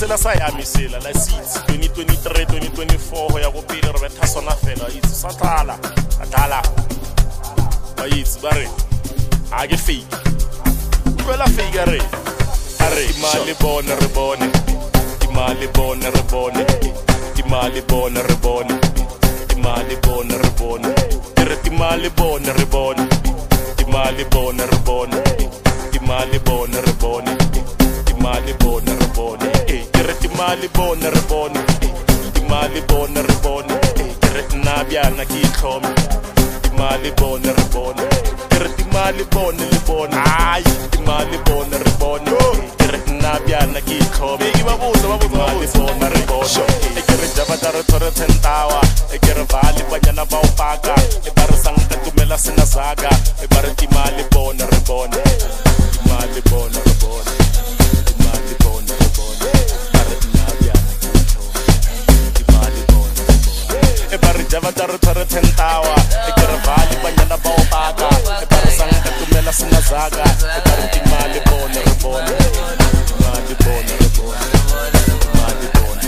busela sa ya mesela la 6 2023 2024 ho ya go pele re betha sona fela itse sa tlala atala ba itse ba re a ke fake utlwela fake re imali bona re bone imali bona re bone imali bona re bone imali bona re bone imali bona re bone imali bona re bone imali bona re bone imali bona re bone imali bona re bone imali bona re bone na byana ki tlhome imali bona re bone imali bona le bone ay imali bona re bone na byana ki tlhome ibabuza imali bona re bone ekere jaba taro thore tentawa ekere vali banyana ba upaka ebare sanga tumela sina zaga ebare imali bona re bone imali bona re bone imali bona re bone na byana ki tlhome imali bona re bone ebare jaba taro thore tentawa ekere vali banyana ba upaka ebare sanga tumela sina zaga ebare imali bona re bone imali bona re bone imali bona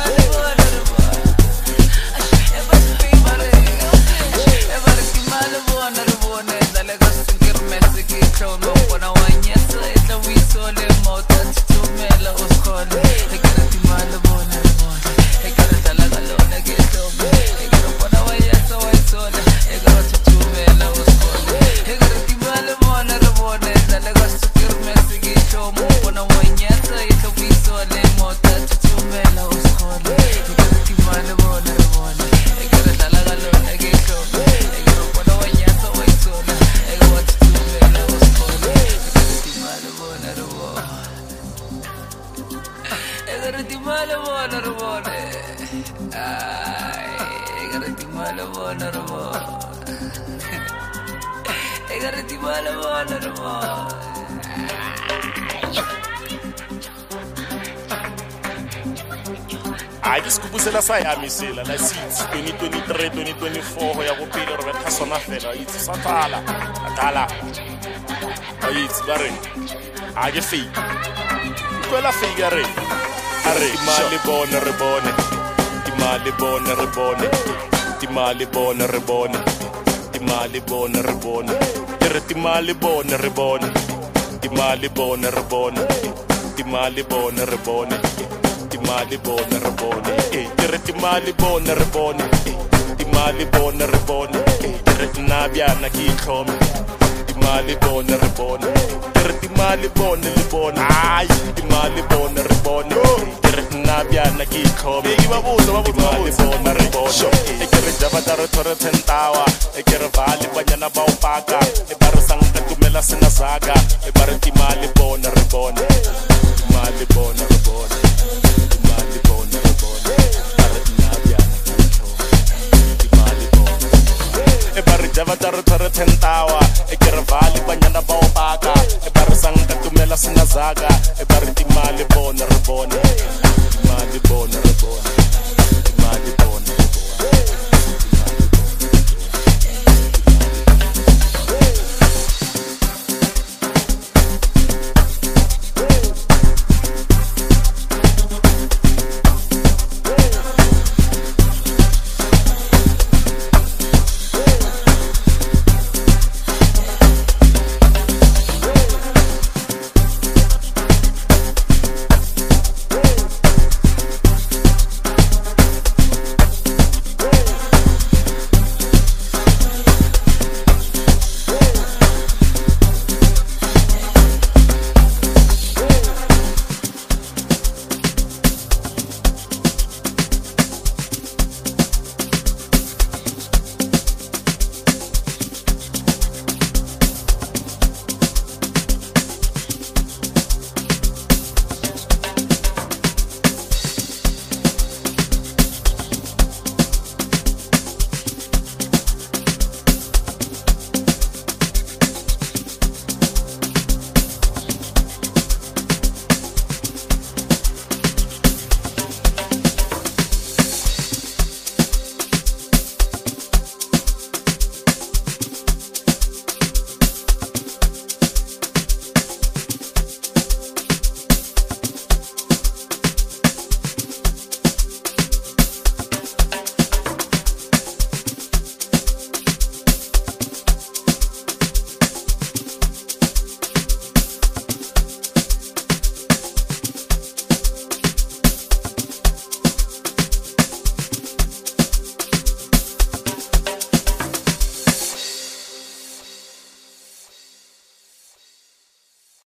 I just kubusela sa ya mesela la 6 2023 2024 ho ya go pele re betha sona fela itse sa tlala atala itse ba re a ke fake utlwela fake re imali bona re bone imali bona re bone imali bona re bone imali bona re bone imali bona re bone imali bona re bone imali bona re bone imali bona re bone imali bona re bone imali bona re bone na byana ki tlhome imali bona re bone imali bona le bone ay imali bona re bone na byana ki tlhome ibabuza imali bona re bone ekere jaba taro thore tentawa ekere vali banyana ba upaka ebare sanga tumela sina zaga ebare imali bona re bone imali bona re bone imali bona re bone na byana ki tlhome imali bona ebare jaba taro thore tentawa ekere vali banyana ba upaka ebare sanga tumela sina zaga ebare imali bona re bone imali bona